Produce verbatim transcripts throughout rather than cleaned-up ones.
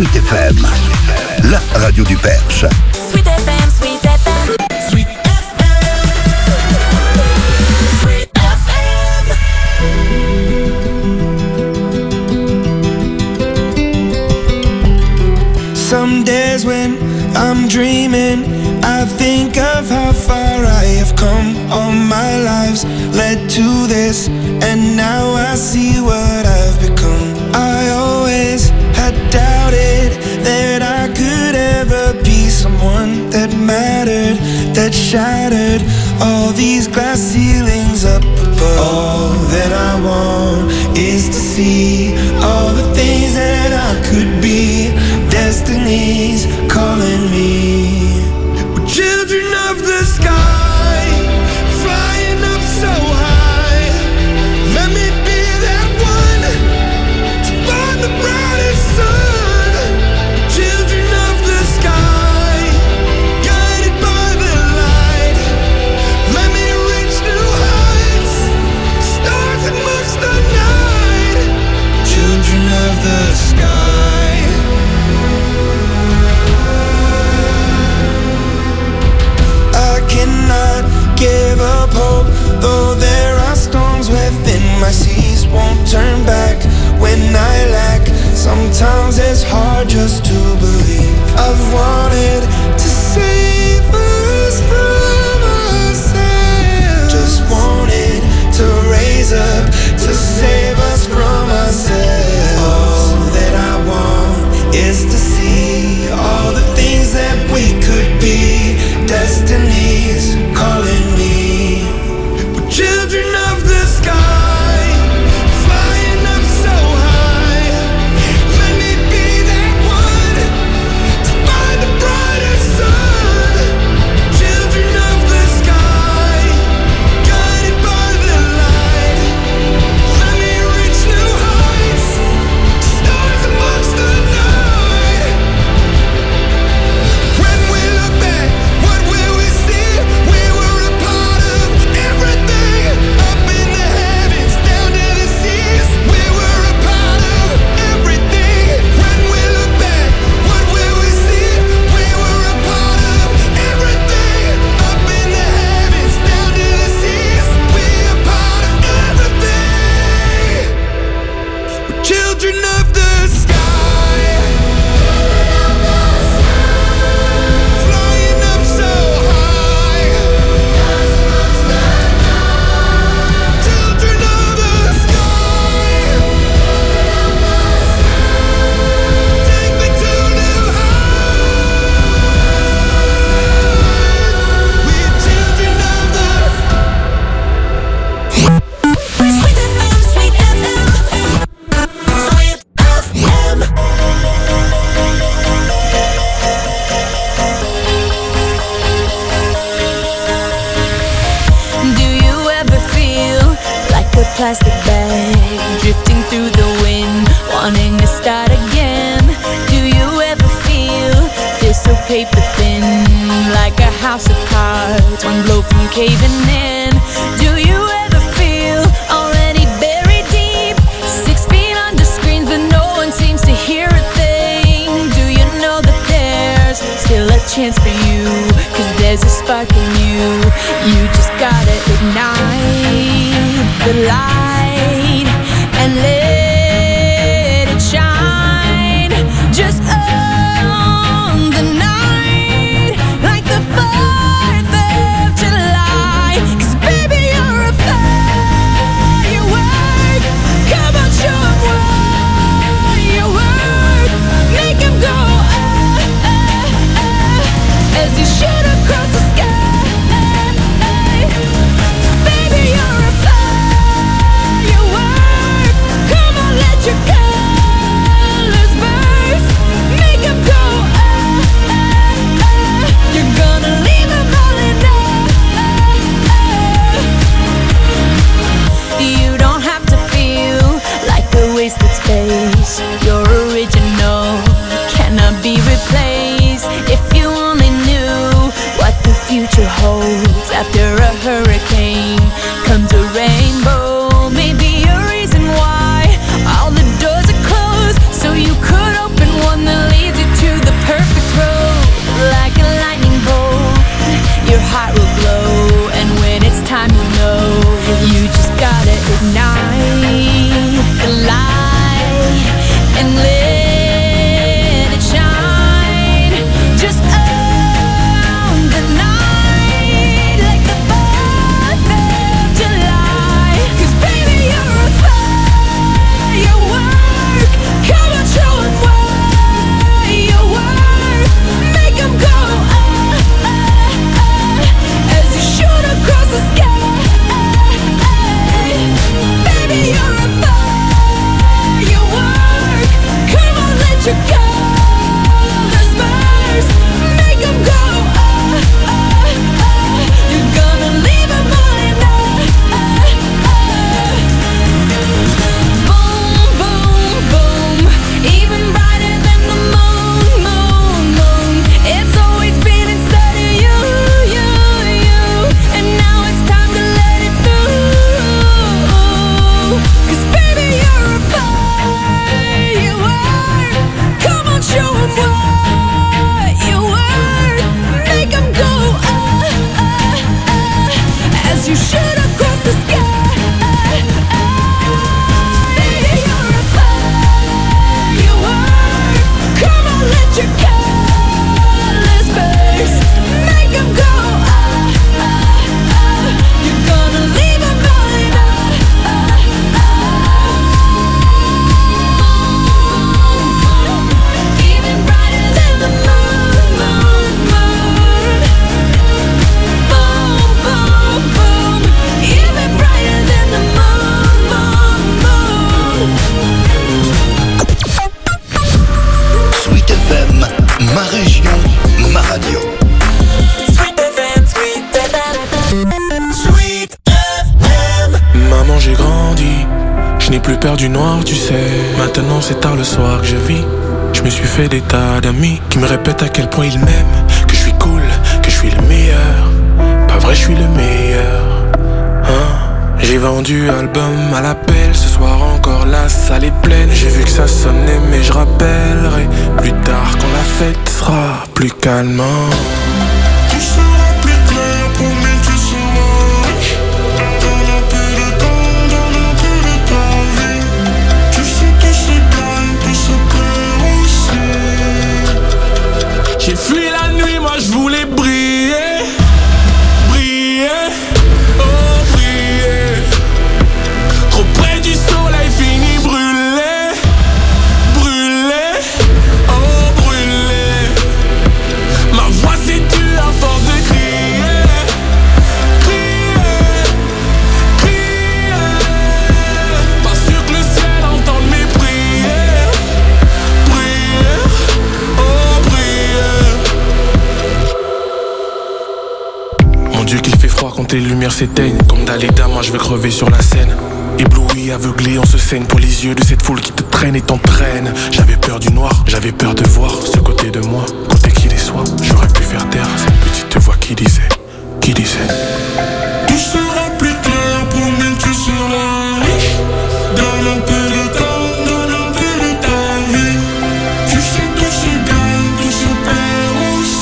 Sweet F M, la radio du Perche. Sweet F M, Sweet F M, Sweet F M, Sweet F M. Some days when I'm dreaming, I think of how far I have come. All my lives led to this, and now I see what I've become. I always had doubted that I could ever be someone that mattered, that shattered all these glass ceilings up above. All that I want is to see all the things that I could be. Destiny's calling me. We're children of the sky, flying up so high. Let me be that one to find the brightest sun. Children of the sky, guided by the light. Let me reach new heights, stars amongst the night. Children of the sky. Cannot give up hope, though there are storms within my seas. Won't turn back when I lack. Sometimes it's hard just to believe. I've wanted to save us from ourselves. Just wanted to raise up to save us from ourselves. All that I want is to see all the things that we could be. Destiny's calling me. We're children of the sky, flying up so high. Let me be that one to find the brightest sun. Children of the sky, guided by the light. Let me reach new heights, stars amongst the night. When we look back, what will we see? We were a part of everything, up in the heavens, down to the seas. We were a part of everything. When we look back, what will we see? We were a part of everything, up in the heavens, down to the seas. We a part of everything. We're children of the sky, flying up so high. Children of the sky, take me to new heights. We're children of the Sweet F M, Sweet F M, Sweet F M. Do you ever feel like a plastic bag drifting through the wind, wanting to start again? Do you ever feel, feel so paper thin, like a house of cards, one blow from caving in? Do you ever feel already buried deep, six feet under screens but no one seems to hear a thing? Do you know that there's still a chance for you, 'cause there's a spark in you. You just gotta ignite the light and let it shine. Just own the night like the fourth of July. 'Cause baby, you're a firework. Come on, show 'em what you work. Make 'em go oh, oh, oh, as you shoot across the sky. Baby, you're a firework. n'ai plus peur du noir, tu sais. Maintenant c'est tard le soir que je vis. Je me suis fait des tas d'amis qui me répètent à quel point ils m'aiment, que je suis cool, que je suis le meilleur. Pas vrai, je suis le meilleur, hein. J'ai vendu album à l'appel, ce soir encore la salle est pleine. J'ai vu que ça sonnait mais je rappellerai plus tard quand la fête sera plus calmant. Tout sera plus clair pour nous, tu seras riche. Donne un peu de temps, donne un peu de ta vie. Tu sais tout se gagne, tout se perd aussi. J'ai fui la nuit, moi je voulais briller. Briller, oh briller. Trop près du soleil, fini brûlé. Brûlé, oh brûlé. Ma voix s'est tue à force de crier. Crier, crier. Pas sûr que le ciel entende mes prières. Prières, oh prières. Mon Dieu qu'il fait froid quand les lumières s'éteignent. Comme Dalida, moi je veux crever sur la scène. Ébloui, aveuglé, on se saigne pour les yeux de cette foule qui te traîne et t'entraîne. J'avais peur du noir, j'avais peur de voir ce côté de moi, côté qui les soit. J'aurais pu faire taire cette petite voix qui disait, qui disait. Tout sera plus clair pour nous, tu seras riche. Donne un peu de temps, donne un peu de ta vie. Tu sais tout se gagne, tout se perd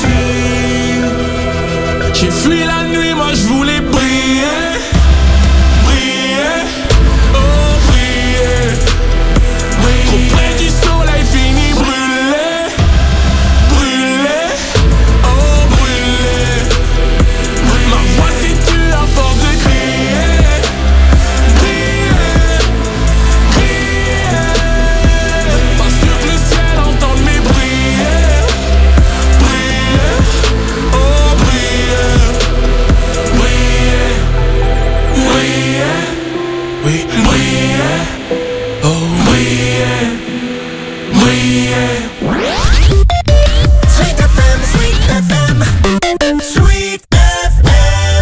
aussi. J'ai fui la nuit, moi je voulais briller. Briller, oh briller. Trop près du soleil, fini brûlé. Brûlé, oh brûlé. Ma voix s'est tue à force de crier. Crier, crier. Pas sûr que le ciel entende mes prières. Prières, oh prières. Briller, briller, oui, briller, oh briller, briller. Sweet F M, Sweet F M, Sweet F M.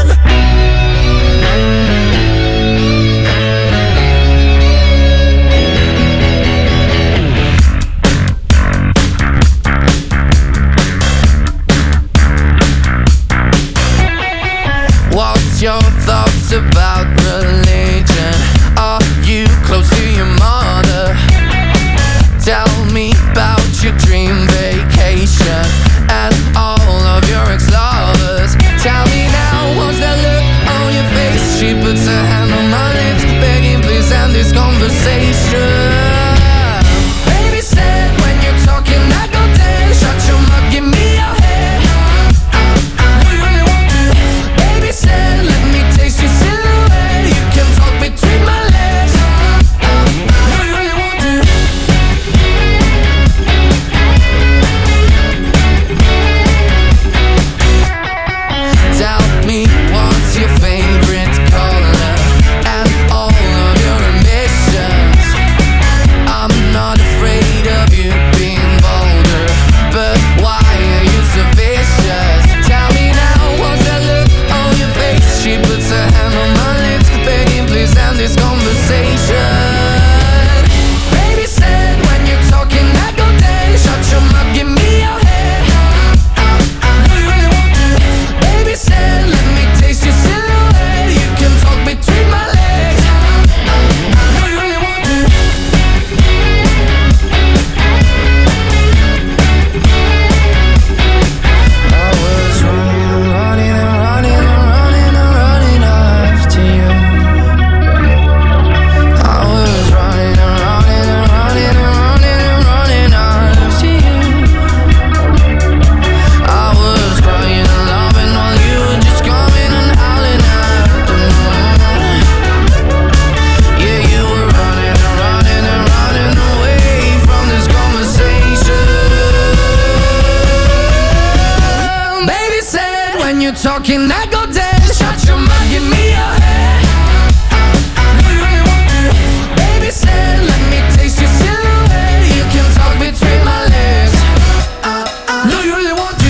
What's your thoughts about religion? Are you close to your mother? Tell me about your dream vacation and all of your ex-lovers. Tell me now, what's that look on your face? She puts her hand on my lips, begging please end this conversation. Baby said when you're talking I go dead. Shut your mouth, give me your head. Do you really want to? Baby said let me taste your silhouette. You can talk between my legs. Do you really want to? Tell me what's your favorite color and all of your ambitions. I'm not afraid of you being vulgar, but why are you so vicious? Tell me now, what's that look on your face? She puts her hand on my lips, begging please end this conversation. Baby said when you're talking I go dead. Shut your mouth, give me your head. Do you really want to? Baby said let me taste your silhouette. You can talk between my legs. Do you really want to? I was running and running and running and running and running after you. I was running and running and running and running and running after you. I was crying and loving while you were just coming and howling after me. Yeah, you were running and running and running away from this conversation. Baby said when you're talking I go dead. Shut your mouth, give me your head. Do you really want to? Baby said let me taste your silhouette. You can talk between my legs. Do you really want to?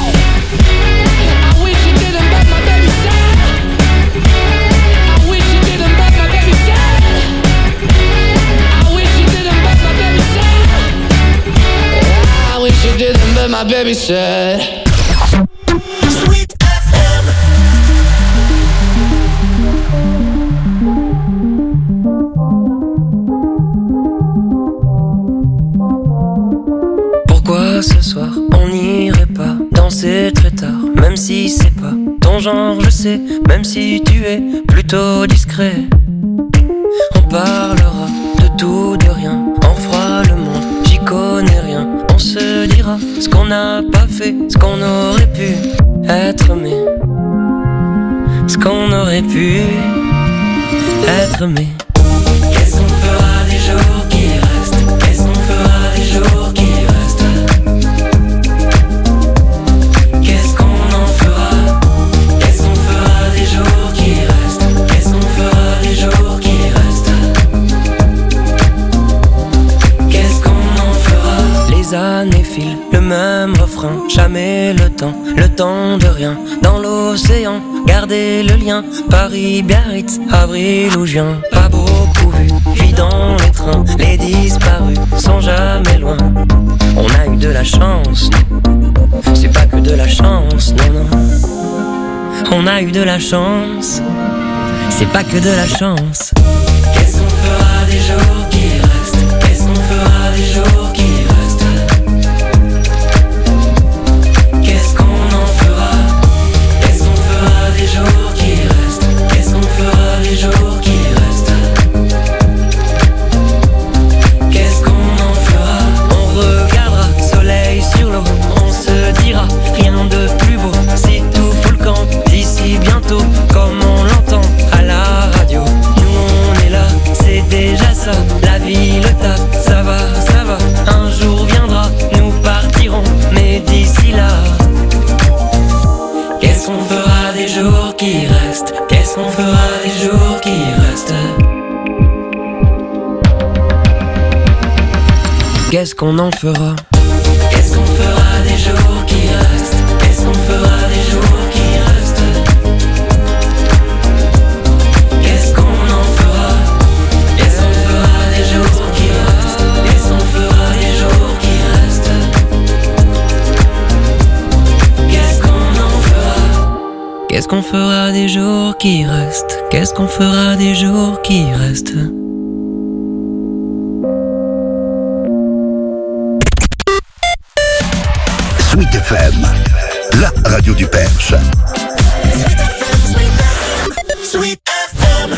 I wish you didn't, but my baby said. I wish you didn't, but my baby said. my baby said. Sweet F M. Pourquoi ce soir on n'irait pas danser très tard, même si c'est pas ton genre, je sais, même si tu es plutôt discret. On parlera de tout, de rien, on fera le monde, j'y connais rien. On se dira ce qu'on n'a pas fait, ce qu'on aurait pu être, mais ce qu'on aurait pu être, mais qu'est-ce qu'on fera des jours qui restent? Qu'est-ce qu'on fera des jours qui restent? Qu'est-ce qu'on en fera? Qu'est-ce qu'on fera des jours qui restent? Qu'est-ce qu'on fera des jours qui restent? Qu'est-ce qu'on en fera? Les années filent, le même refrain, jamais le temps, le temps de rien. Dans l'océan, garder le lien, Paris, Biarritz, avril ou juin. Pas beaucoup vu, vie dans les trains, les disparus sont jamais loin. On a eu de la chance, c'est pas que de la chance, non, non. On a eu de la chance, c'est pas que de la chance. Qu'est-ce qu'on fera des jours qui restent? Qu'est-ce qu'on fera des jours qui restent? Qu'est-ce qu'on en fera? Qu'est-ce qu'on fera des jours qui restent? Qu'est-ce qu'on fera des jours qui restent? Qu'est-ce qu'on en fera? On regardera soleil sur l'eau, on se dira rien de plus beau. Si tout fout le camp d'ici bientôt, comme on l'entend à la radio. Nous on est là, c'est déjà ça. La vie, le taf, ça va, ça va. Un jour viendra, nous partirons, mais d'ici là, qu'est-ce qu'on fera des jours qui restent? Qu'est-ce qu'on fera des jours qui restent? Qu'est-ce qu'on en fera? Qu'est-ce qu'on fera des jours qui restent? Qu'est-ce qu'on fera des jours qui restent? Qu'est-ce qu'on en fera? Qu'est-ce qu'on fera des jours qui restent? Qu'est-ce qu'on fera des jours qui restent? Qu'est-ce qu'on en fera? Qu'est-ce qu'on fera des jours qui restent? Qu'est-ce qu'on fera des jours qui restent? Sweet F M, la radio du Perche. Sweet F M, Sweet F M, Sweet F M.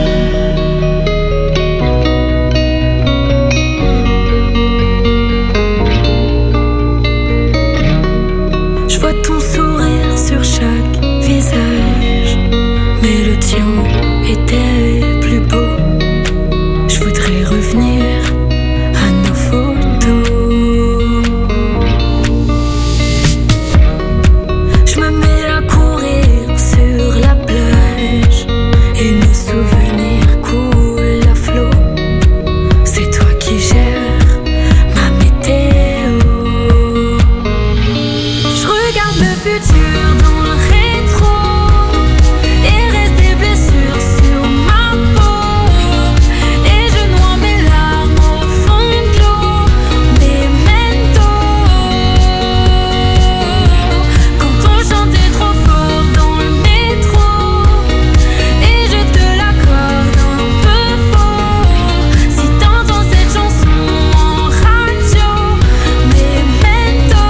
Je vois ton sourire sur chaque visage, mais le tien était plus beau. Je voudrais revenir à nos photos. Je me mets à courir sur la plage et nos souvenirs coulent à flot. C'est toi qui gères ma météo. Je regarde le futur dans le rétro et reste des blessures sur ma peau. Et je noie mes larmes au fond de l'eau. Memento. Quand on chantait trop fort dans le métro et je te l'accorde un peu faux. Si t'entends cette chanson en radio, Memento.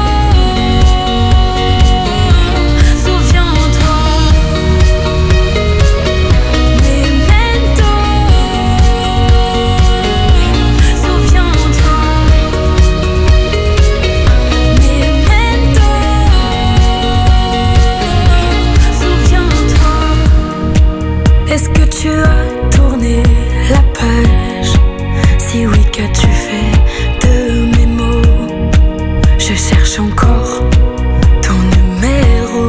Souviens-toi, Memento. Souviens-toi, Memento. Souviens-toi. Est-ce que tu as tourné la page? Si oui, qu'as-tu fait de mes mots? Je cherche encore ton numéro.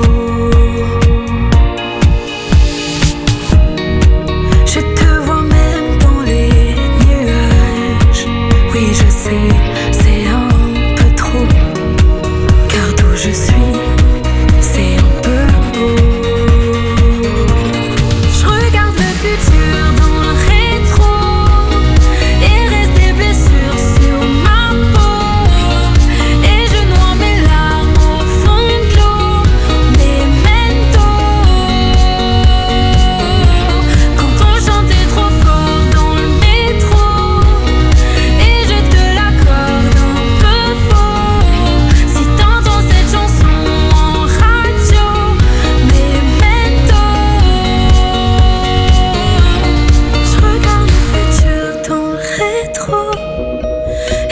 Je te vois même dans les nuages. Oui, je sais, c'est un peu trop. Car d'où je suis, c'est un peu beau. Je regarde le futur dans le rétro et reste des blessures sur ma peau. Et je noie mes larmes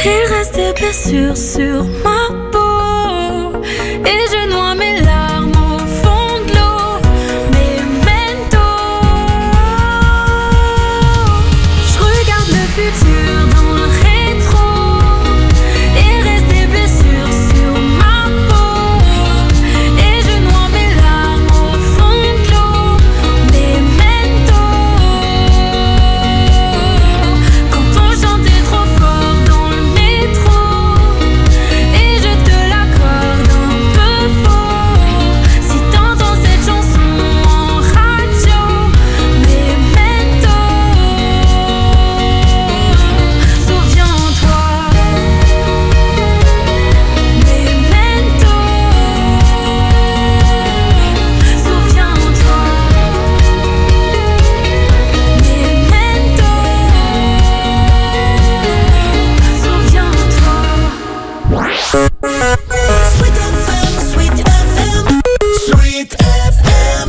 Il reste des blessures sur ma peau et je noie mes larmes au fond de l'eau. Memento, je regarde le futur dans le rétro. Il reste des blessures sur ma peau et je noie mes larmes au fond de l'eau. Memento, quand on chantait trop fort dans le métro et je te l'accorde un peu faux. Si t'entends cette chanson en radio, Memento, souviens-toi. Memento, souviens-toi. Memento, souviens-toi. Sweet F M, Sweet F M, Sweet F M.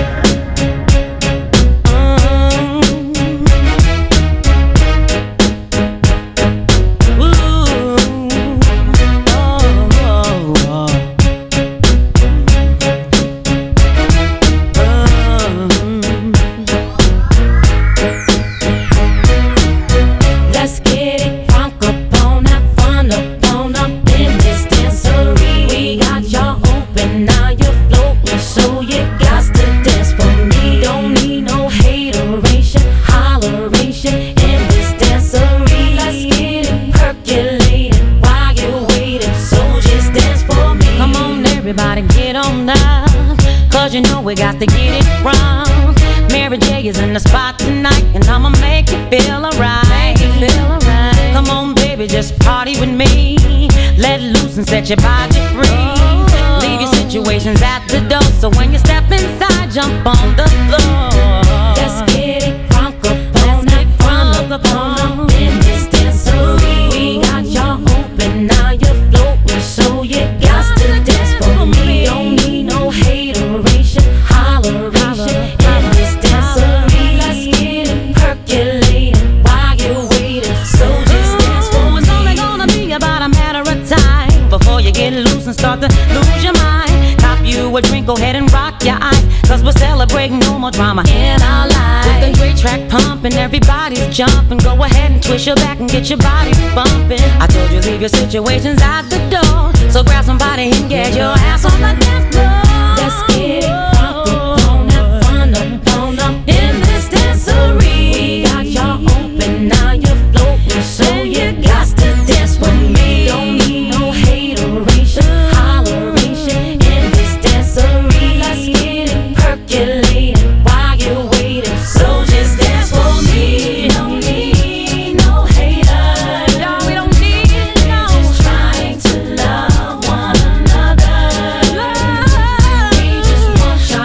Let's get it crunk up on that fun up on up in this dancery. We got y'all open, now you're floating, so you got to dance for me. Don't need no hateration, holleration in this dancery. Let's get it percolating while you're waiting, so just dance for me. Come on, everybody, get on up, cause you know we got to get it wrong. Mary J is in the spot tonight, and I'ma make you feel alright. Feel alright. Come on, baby, just party with me. Let loose and set your body free. Leave your situations at the door, so when you step inside, jump on the floor. Let's get it crunk up on that front up on in this dancery. We got y'all open, now you're floating, so you got to dance for me. Don't need no hateration, holleration in this dancery. Let's get it percolating while you're waiting, so just dance for me. It's only gonna be about a matter of time before you get loose and start to lose your mind. Cop you a drink, go ahead and rock your eyes, cause we're celebrating no more drama in our lives. With the great track pumping, everybody's jumping. Go ahead and twist your back and get your body bumping. I told you leave your situations at the door, so grab somebody and get your ass on the dance floor. Let's get it crunk up on that fun up on up in this dancery. We got y'all open, now you're floating, so you got to dance with me. Don't need no hateration, holleration in this dancery. Let's get it percolating while you're waiting, so just dance for me. Don't need no haters, no, we don't need no. We're just trying to love one another. We just want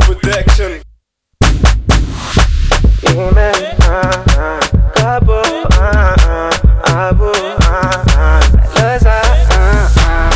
protection. Amen. Ah, ah. Cabo, ah, ah. Abo, ah, ah. Loza, ah, ah.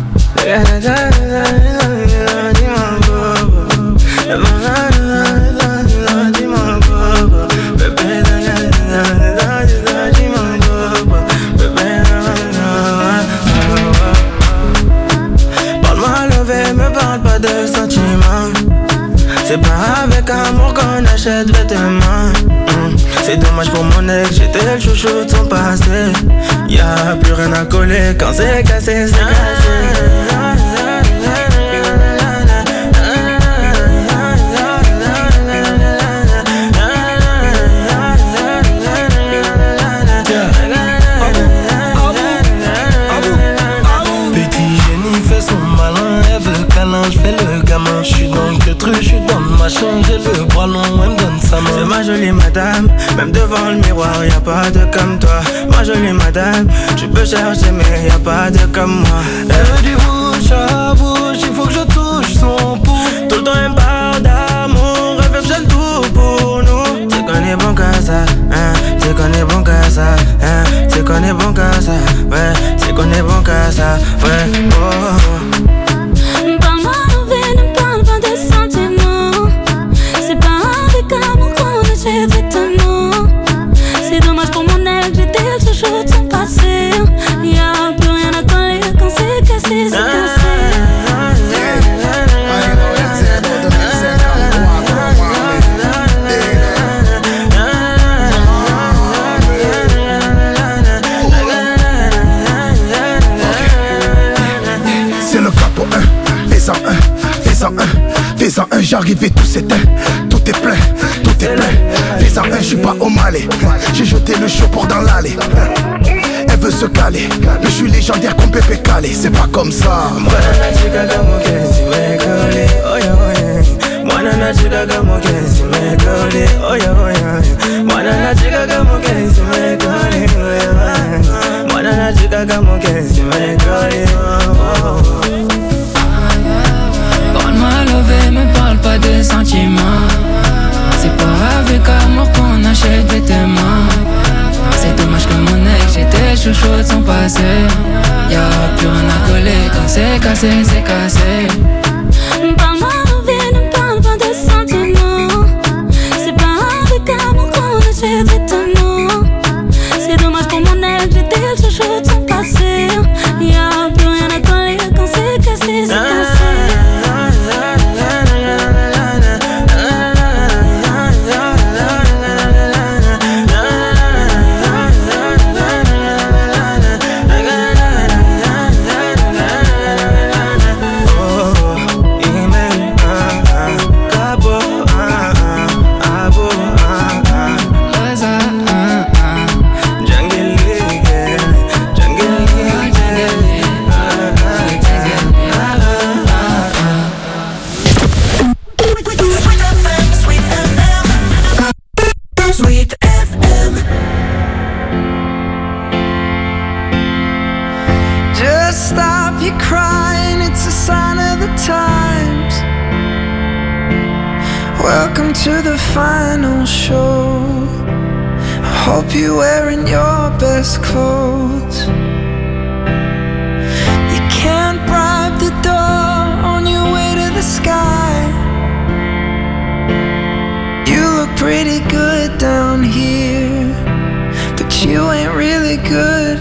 Parle-moi levé, me parle pas de sentiments. C'est pas avec amour qu'on achète vêtements. mm. C'est dommage pour mon ex, j'étais le chouchou de son passé. Y'a plus rien à coller, quand c'est cassé, c'est cassé. Je fais le gamin, je suis dans le truc, je suis dans le machin, j'ai le bras long, elle me donne sa main. C'est ma jolie madame, même devant le miroir, y'a pas de comme toi. Ma jolie madame, tu peux chercher mais y'a pas de comme moi. Elle veut du bouche à bouche, il faut que je touche son pouls. Tout le temps elle me parle d'amour, elle veut faire tout pour nous. C'est qu'on est bon qu'à ça, hein, c'est qu'on est bon qu'à ça, hein, c'est qu'on est bon qu'à ça, ouais, c'est qu'on est bon qu'à ça, ouais, oh. Parle-moi envers, ne parle pas de sentiments. C'est pas avec amour qu'on achète vêtements. C'est dommage pour mon ex, j'étais le chouchou de son passé. Y'a plus rien à coller, quand c'est cassé, c'est cassé. C'est le capo un, fais-en un, fais-en un, fais-en un, j'arrive et tout s'éteint. Tout est plein, tout est plein. Fais-en un, j'suis pas au Malais. J'ai jeté le show pour dans l'allée. Elle veut se caler, mais j'suis légendaire comme Pépé Calé. C'est pas comme ça. Parle-moi levé, me parle pas de sentiments. C'est pas avec amour qu'on achète vêtements. C'est dommage que mon ex, j'étais chouchou de son passé. Y'a plus rien à coller, quand c'est cassé, c'est cassé. Parle-moi envers, ne parle pas de sentiments. C'est pas avec amour qu'on achète vêtements. C'est dommage pour mon ex, j'étais le chouchou de son passé. Y'a plus rien à coller, quand c'est cassé, c'est cassé. Welcome to the final show. I hope you're wearing your best clothes. You can't bribe the door on your way to the sky. You look pretty good down here, but you ain't really good.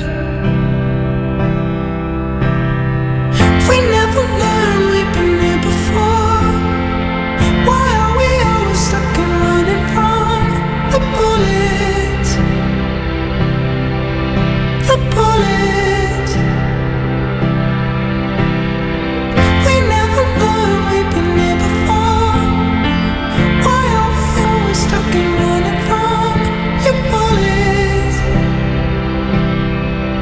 We never learned, we've been here before. Why are we always stuck and running from the bullets? The bullets. We never learned, we've been here before. Why are we always stuck and running from your bullets?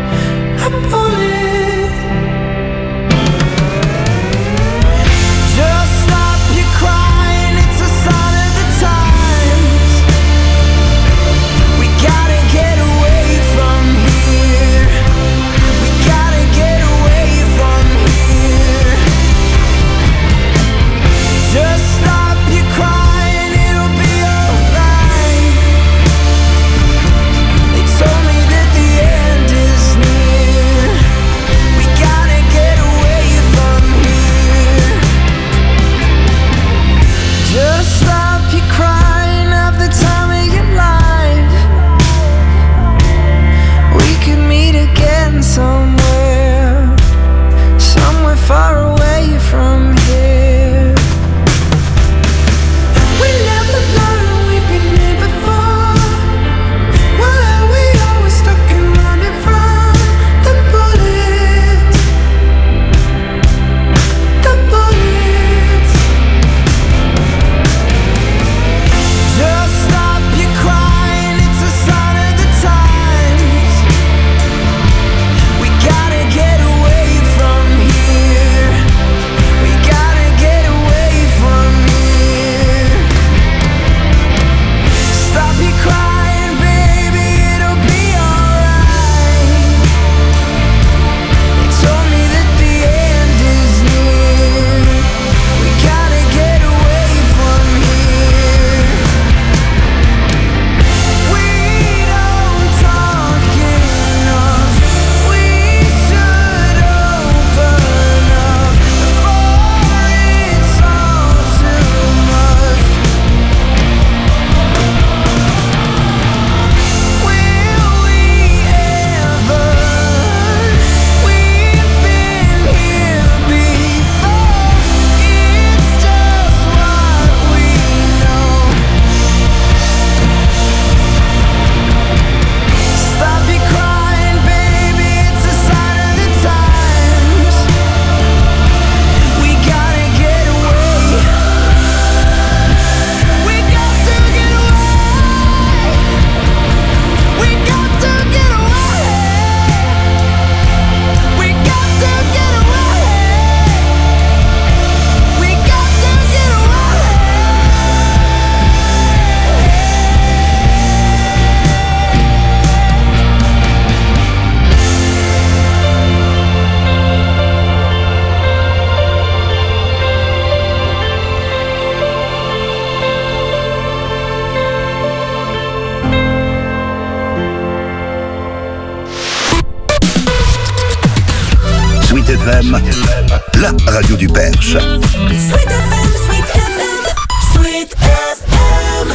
M, la radio du Perche. Sweet F M, Sweet F M, Sweet F M.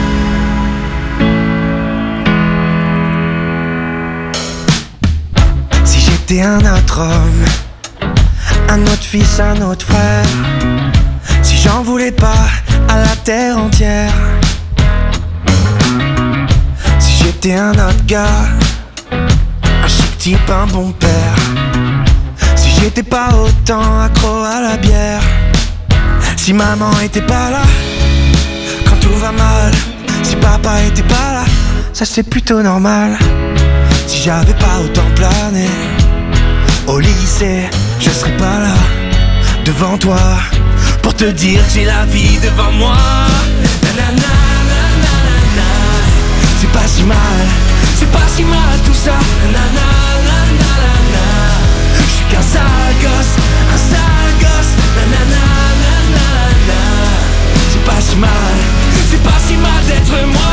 Si j'étais un autre homme, un autre fils, un autre frère, si j'en voulais pas à la terre entière, si j'étais un autre gars, un chic type, un bon père, si j'étais pas autant accro à la bière, si maman était pas là quand tout va mal, si papa était pas là, ça c'est plutôt normal. Si j'avais pas autant plané au lycée, je serais pas là devant toi pour te dire que j'ai la vie devant moi. Nanana, nanana, c'est pas si mal, c'est pas si mal tout ça. Nanana, nanana, je suis qu'un sale gosse, un sale gosse. Nanana, nanana, c'est pas si mal, c'est pas si mal d'être moi.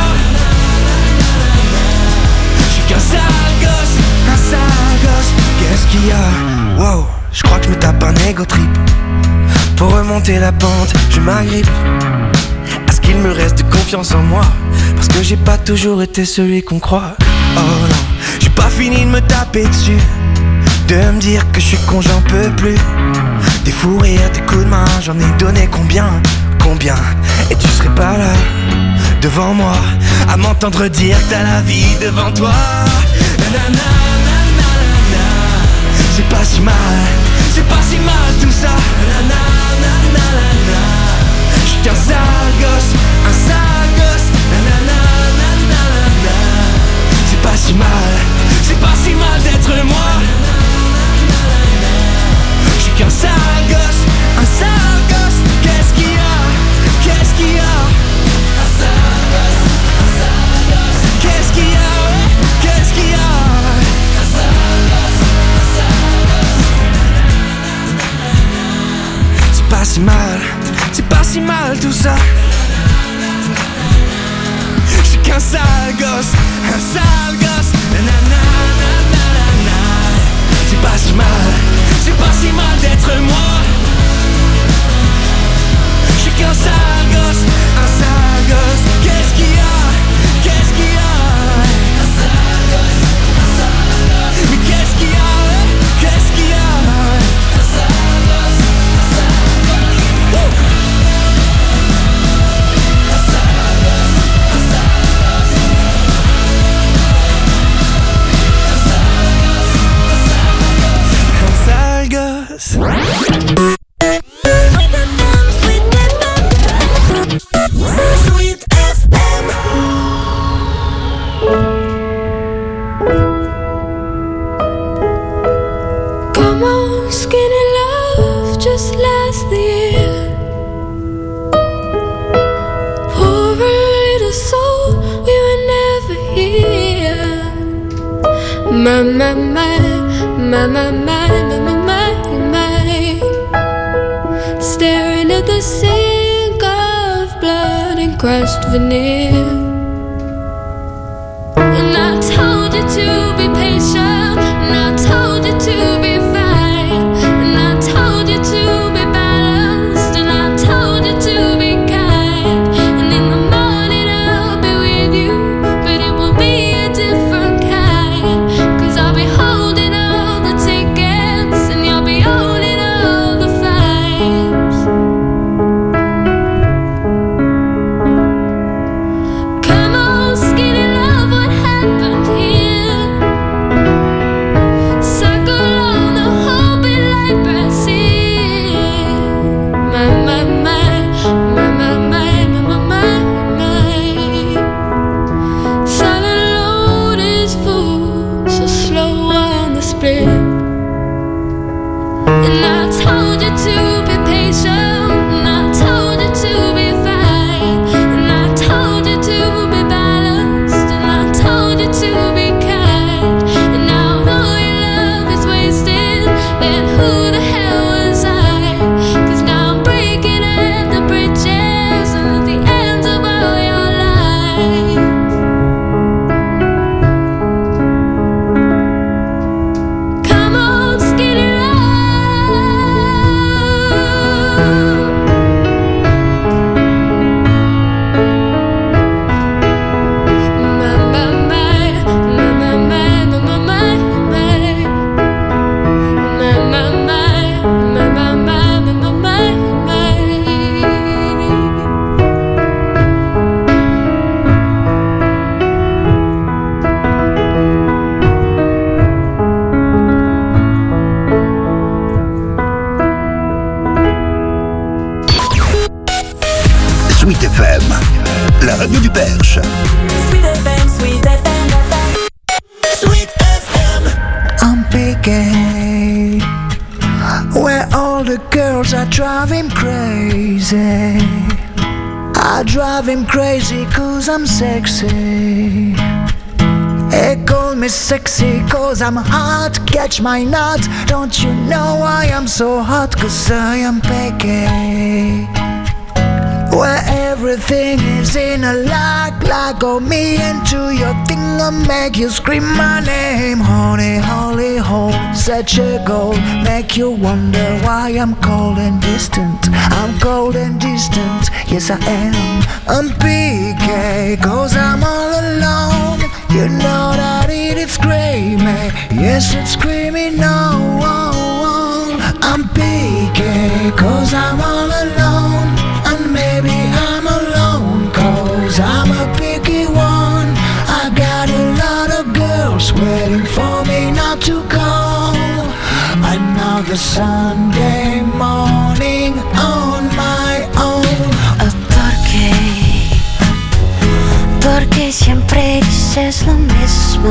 Qu'un sale gosse, un sale gosse. Qu'est-ce qu'il y a? Wow, je crois que je me tape un ego trip. Pour remonter la pente, je m'agrippe à ce qu'il me reste de confiance en moi, parce que j'ai pas toujours été celui qu'on croit. Oh non, j'ai pas fini de me taper dessus, de me dire que je suis con, j'en peux plus. Des fous rires, des coups de main, j'en ai donné combien, combien. Et tu serais pas là devant moi à m'entendre dire que t'as la vie devant toi. Nanana, nanana, c'est pas si mal, c'est pas si mal tout ça. Nanana, nanana, je suis qu'un sale gosse, un sale gosse. Nanana, nanana, c'est pas si mal, c'est pas si mal d'être moi. Je suis qu'un sale gosse, un sale gosse. Qu'est-ce qu'il y a? Qu'est-ce qu'il y a? Qu'est-ce qu'il y a? Qu'est-ce qu'il y a? C'est pas si mal, c'est pas si mal tout ça. Je suis qu'un sale gosse, un sale gosse. Nanana, nanana, c'est pas si mal, c'est pas si mal d'être moi. Je suis qu'un sale gosse, un sale gosse. Qu'est-ce qu'il y a? Qu'est-ce qu'il y a? Un sale gosse, un sale gosse. Mais qu'est-ce qu'il y a? Qu'est-ce qu'il y a? Un sale gosse, un sale gosse. Un sale gosse, un sale gosse. Un sale gosse, un sale gosse. Sweet F M. Come on, skinny love, just last the year. Poor little soul, we were never here. My, my, my, my, my, my, my, my, my, my. Staring at the sink of blood and crushed veneer. And I told you to be patient, and I told you to be fine, and I told you to be balanced, and I told you to be kind. And in the morning I'll be with you, but it will be a different kind. Cause I'll be holding all the tickets, and you'll be holding all the fines. Come on, skinny love, what happened here? Circle on Sweet F M, la radio du Perche. Sweet F M, Sweet F M, Sweet F M. I'm picking where all the girls are driving crazy. I drive him crazy cause I'm sexy. They call me sexy cause I'm hot. Catch my nut. Don't you know why I'm so hot? Cause I am picky. Where everything is in a lock. Lock on me into your thing. I'll make you scream my name. Honey, holy hole, such a goal. Make you wonder why I'm cold and distant. I'm cold and distant, yes I am. I'm P K, cause I'm all alone. You know that it is screaming. Yes, it's screaming no. I'm P K, cause I'm all alone. And maybe I'm alone, cause I'm a picky one. I got a lot of girls waiting for me not to call. Another Sunday morning on my own. ¿Por qué? Porque siempre dices lo mismo.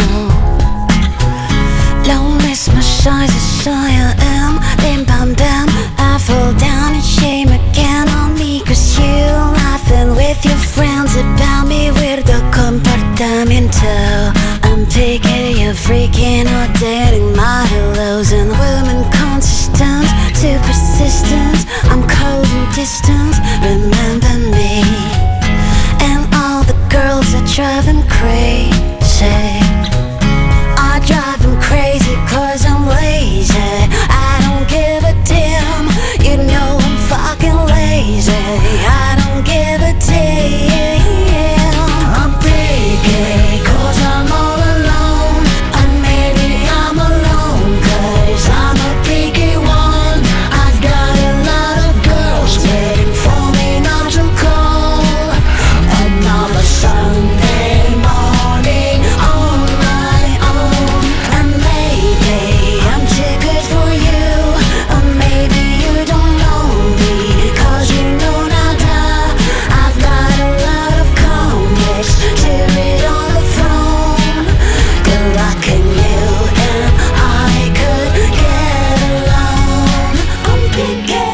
Lo mismo soy, soy I am. Bim bam bam, I fall down in shame again on me. Cause you laughing with your friends about me. Weirdo comportamiento. I'm taking you freaking out, dating my hellos. And women consistent, too persistent. I'm cold and distant, remember me. And all the girls are driving crazy. I drive them crazy cause I'm lazy. I don't give a damn. You know I'm fucking lazy. I don't give a damn. I'm picky cause I'm all alone. And maybe I'm alone cause I'm a picky one. I've got a lot of girls waiting for me not to call. Another Sunday morning on my own. And maybe I'm too good for you. Or maybe you don't know me cause you know nada. I've got a lot of comics to read on the phone. Good luck in you and I could get along. I'm picky.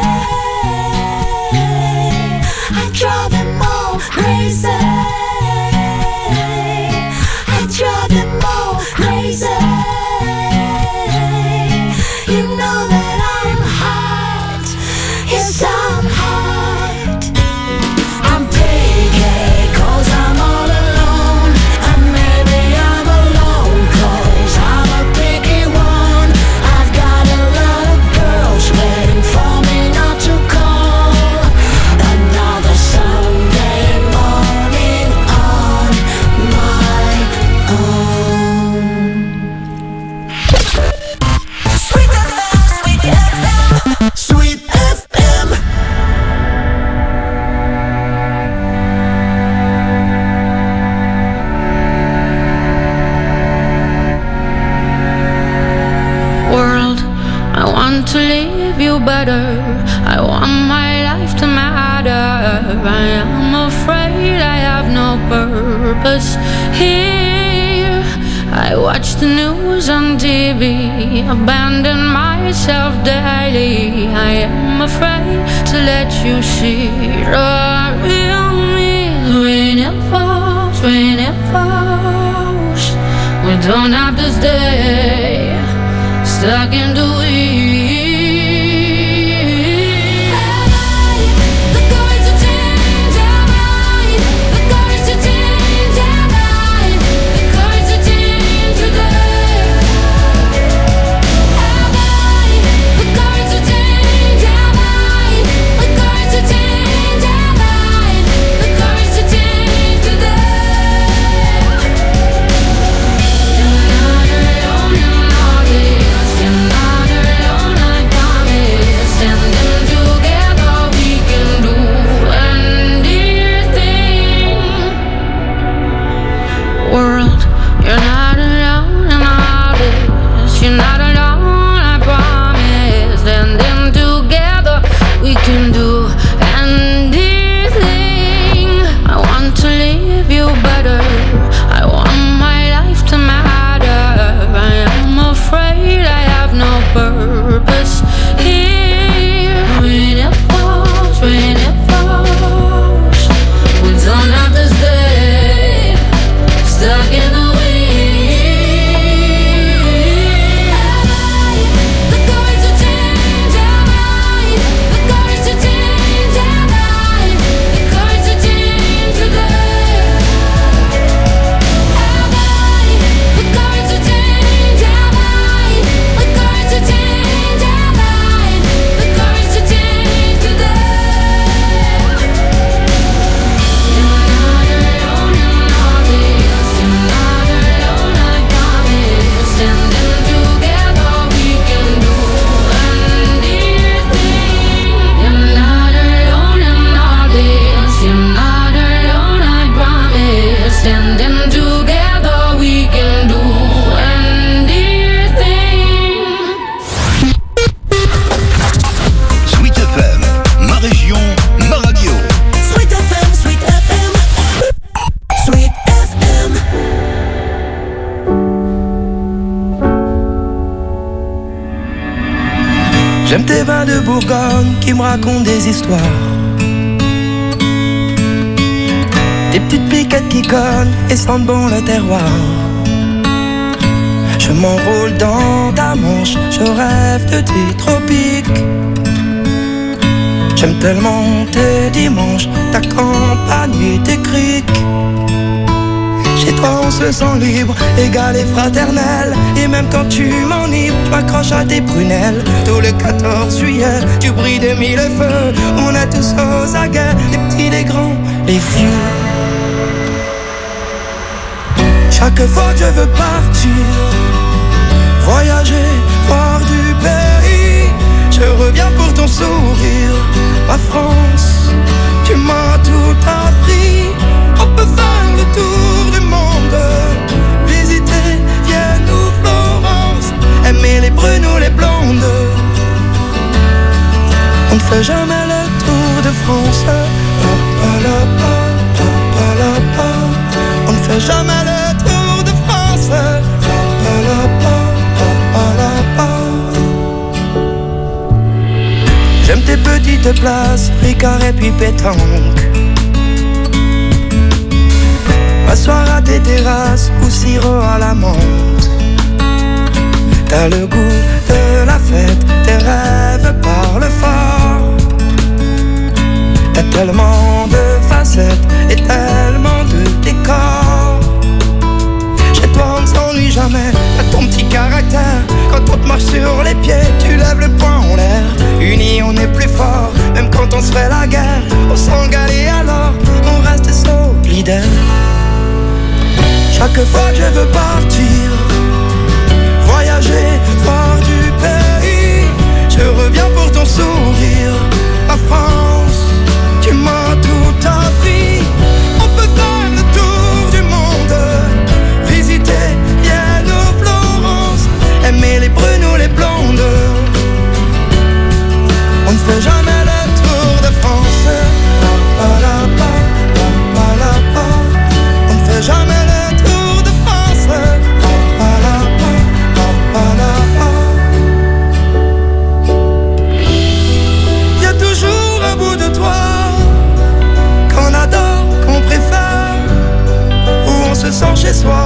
I drive them all crazy. I drive them all crazy. You know that I'm hot. Yes, I'm hot. I'm picky cause I'm all alone. And maybe I'm alone cause I'm a picky one. I've got a lot of girls waiting for me not to call. Another Sunday morning on my own. Sweet F M, Sweet F M, Sweet F M. World, I want to leave you better. I want my life to matter. I am afraid I have no purpose here. I watch the news on T V, abandon myself daily. I am afraid to let you see the real me. When it falls, when it falls, we don't have to stay stuck in the weeds. The courage to change our mind. The courage to change our mind. The courage to change today. Have I the courage to change our mind? The courage to change our mind. The courage to change today. You're not alone in all this. You're not alone J'aime tes vins de Bourgogne qui me racontent des histoires. Des petites piquettes qui cognent et sentent bon le terroir. Je m'enroule dans ta manche, je rêve de tes tropiques. J'aime tellement tes dimanches, ta campagne et tes criques. Chez toi on se sent libre, égal et fraternel. Et même quand tu m'enivres, tu m'accroches à tes prunelles. Tout le quatorze juillet, tu brilles de mille feux. On est tous aux aguets, les petits, les grands, les vieux. Chaque fois que je veux partir, voyager, voir du pays, je reviens pour ton sourire. Ma France, tu m'as tout appris. On peut faire le tour du monde, visiter Vienne ou Florence, aimer les brunes ou les blondes. On ne fait jamais le tour de France. Pa, pa, la, pa, pa, pa, la, pa. On ne fait jamais le tour de France. Pa, pa, la, pa, pa, pa, la, pa. J'aime tes petites places, Ricard et puis pétanque. M'asseoir à tes terrasses ou sirop à la menthe. T'as le goût de la fête, tes rêves parlent fort. T'as tellement de facettes et tellement de décors. Chez toi on ne s'ennuie jamais, t'as ton petit caractère. Quand on te marche sur les pieds, tu lèves le poing en l'air. Unis on est plus fort, même quand on se fait la guerre. On s'engale et alors on reste solidaire. Chaque fois que je veux partir, voyager, voir du pays, je reviens pour ton sourire. Ma France, tu m'as tout appris. On peut faire le tour du monde, visiter Vienne ou Florence, aimer les brunes ou les blondes. On ne fait jamais le tour de France. Pa, pa, la, pa, pa, pa, la, pa. On ne fait jamais le sans chez soi,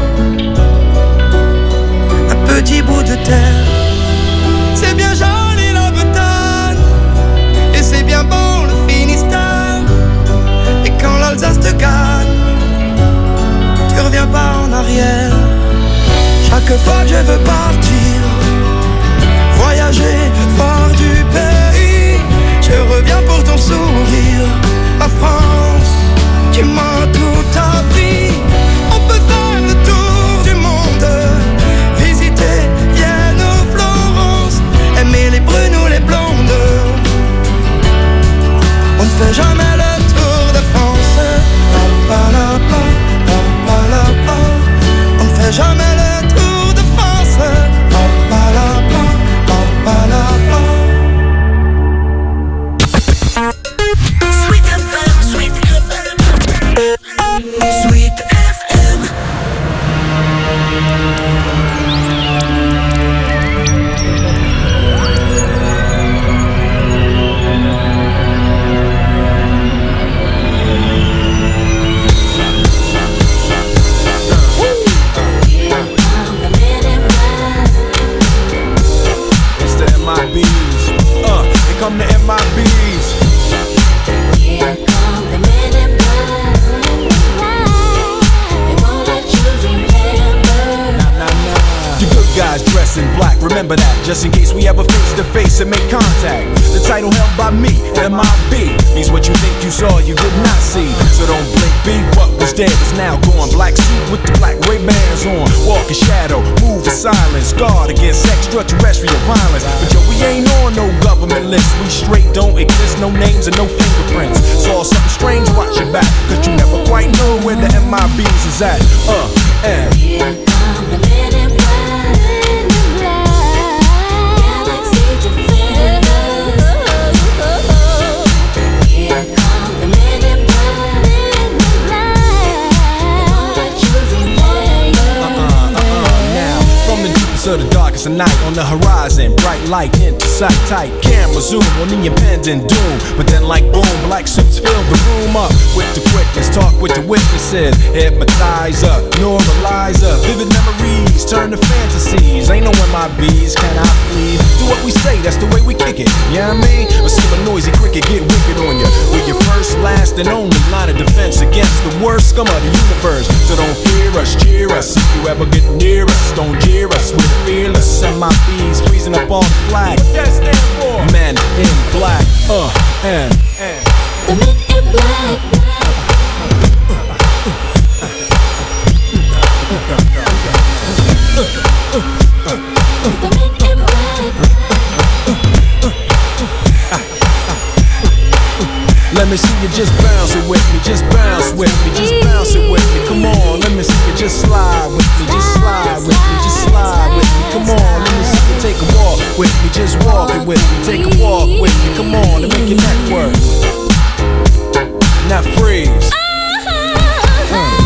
un petit bout de terre. C'est bien joli la Bretagne, et c'est bien bon le Finistère. Et quand l'Alsace te gagne, tu reviens pas en arrière. Chaque fois que je veux partir, voyager, voir du pays, je reviens pour ton sourire. Ma France, tu m'as tout appris. On peut faire le tour du monde, visiter Vienne ou Florence, aimer les brunes ou les blondes. On ne fait jamais le tour de France. Pa, pa, la, pa, pa, pa, la, pa. On ne fait jamais le tour de France. Pa, pa, la, pa, pa, pa, la, pa. Sweet F M, Sweet F M, Sweet F M. It's the M I Bs. Uh, here come the M I Bs. Here come the men in black. They won't let you remember. Nah, nah, nah. The good guys dress in black, remember that, just in case we ever face to face and make contact. The title held by me, M I B, means what you think you saw, you did not see. So don't blink, be what was dead is now gone. Black suit with the black Ray-Bans on, walk in shadow, move in silence, guard against extraterrestrial violence. But yo, we ain't on no government list, we straight don't exist, no names and no fingerprints. Saw something strange, watch your back, cause you never quite know where the M I Bs is at. Uh, and Here come the men in black. Galaxy defenders. Here come the men in black. They won't let you remember. uh-uh, uh-uh, now, from the deepest of the darkest a night on the horizon, bright light into sight tight. Camera zoom on the impending doom, but then like boom, black suits fill the room up with the quickness. Talk with the witnesses, hypnotizer, neuralizer, vivid memories turn to fantasies. Ain't no M I Bs, can I please? Do what we say, that's the way we kick it. Yeah, you know what I mean? Or see a noisy cricket get wicked on you. We're your first, last, and only line of defense against the worst scum of the universe. So don't fear us, cheer us. If you ever get near us, don't jeer us. We're fearless. M I Bs freezing up on the flag. What that stand for? Men in black. Uh, and, and. The men in black. The men in black. Let me see you just bounce it with me, just bounce with me, just bounce it with me. Come on, let me see you just slide with me, just slide with me, just slide with me. Come on, let me see you take a walk with me, just walk it with me, take a walk with me. Come on, and make your neck work. Now freeze. Uh.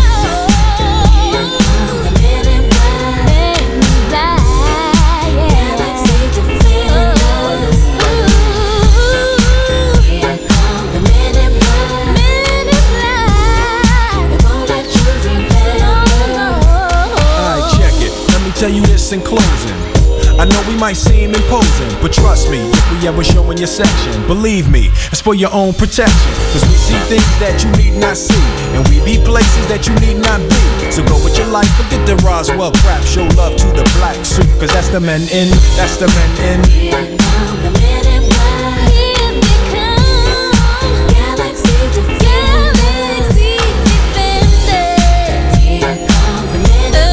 Tell you this in closing. I know we might seem imposing, but trust me, if we ever show in your section, believe me, it's for your own protection. Cause we see things that you need not see, and we be places that you need not be. So go with your life, forget the Roswell crap. Show love to the black suit, cause that's the men in, that's the men in. Here come the men in black. Here they come. Galaxy defenders. Galaxy defenders. Here come the men in black.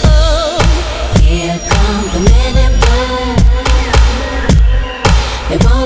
They won't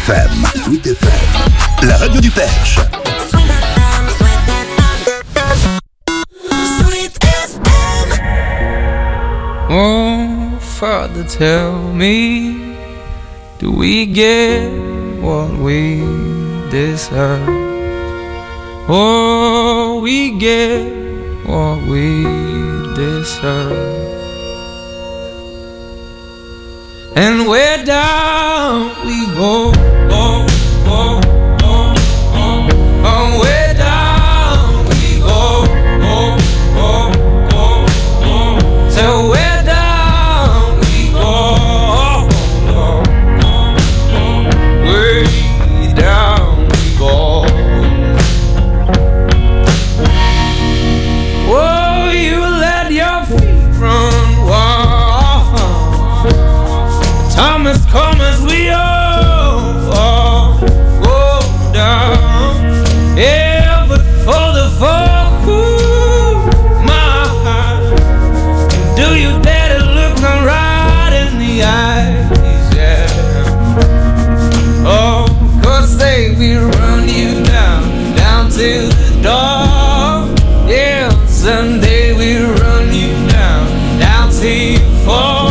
F M. Sweet F M. La radio du Perche. Oh, Father, tell me, do we get what we deserve? Oh, we get what we deserve. And where down we go, oh, oh, oh, oh, oh, where down we go, oh, oh, oh, oh, so where come as we all, all go down. Yeah, but for the fall, ooh, my heart, do you dare to look me right in the eyes? Yeah. Oh, cause they will run you down, down to the door. Yeah, someday we'll run you down, down till you fall.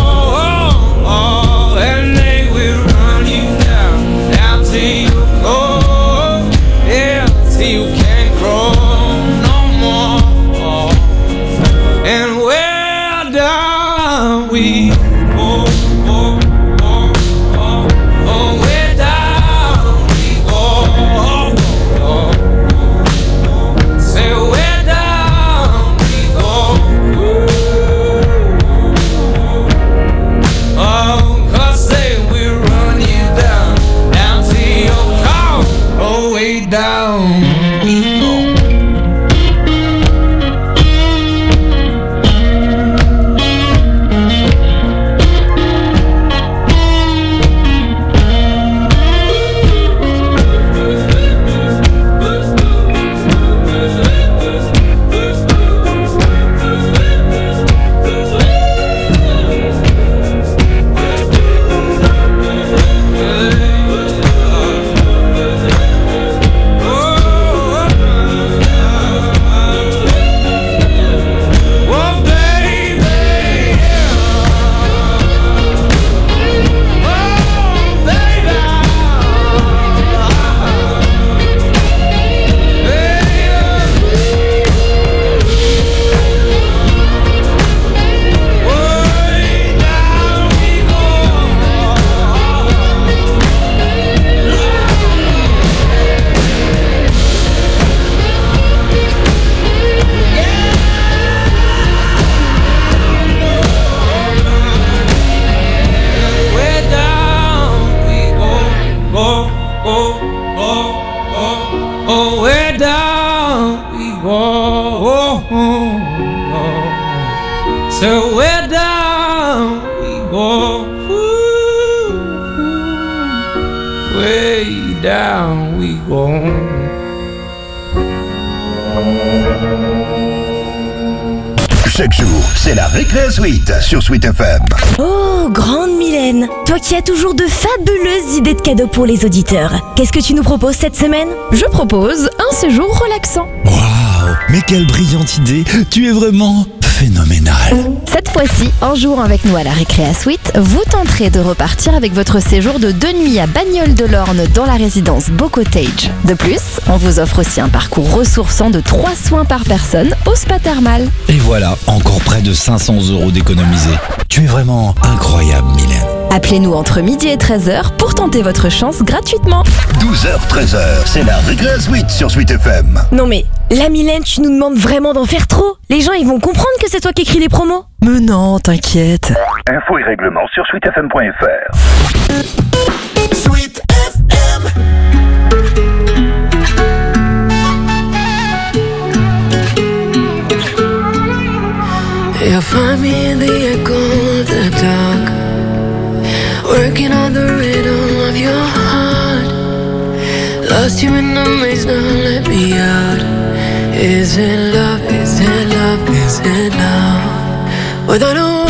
So where down we go, ooh, way down we go. Chaque jour, c'est la Récré Suite sur Sweet F M. Oh, grande Mylène, toi qui as toujours de fabuleuses idées de cadeaux pour les auditeurs. Qu'est-ce que tu nous proposes cette semaine? Je propose un séjour relaxant. Waouh, mais quelle brillante idée! Tu es vraiment phénoménal. Cette fois-ci, en jouant avec nous à la Récré Suite, vous tenterez de repartir avec votre séjour de deux nuits à Bagnoles-de-l'Orne dans la résidence Beau Cottage. De plus, on vous offre aussi un parcours ressourçant de trois soins par personne au spa thermal. Et voilà, encore près de cinq cents euros d'économisés. Tu es vraiment incroyable, Mylène. Appelez-nous entre midi et treize heures pour tenter votre chance gratuitement. douze heures treize heures, c'est la Récré Suite sur Sweet F M. Non mais, la Mylène, tu nous demandes vraiment d'en faire trop? Les gens, ils vont comprendre que c'est toi qui écris les promos? Mais non, t'inquiète. Infos et règlements sur sweet f m point f r. Sweet F M. You'll find me in the echo of the dark, working on the rhythm of your heart. Lost you in the maze, now let me out. Is it love, is it love, is it love? Without a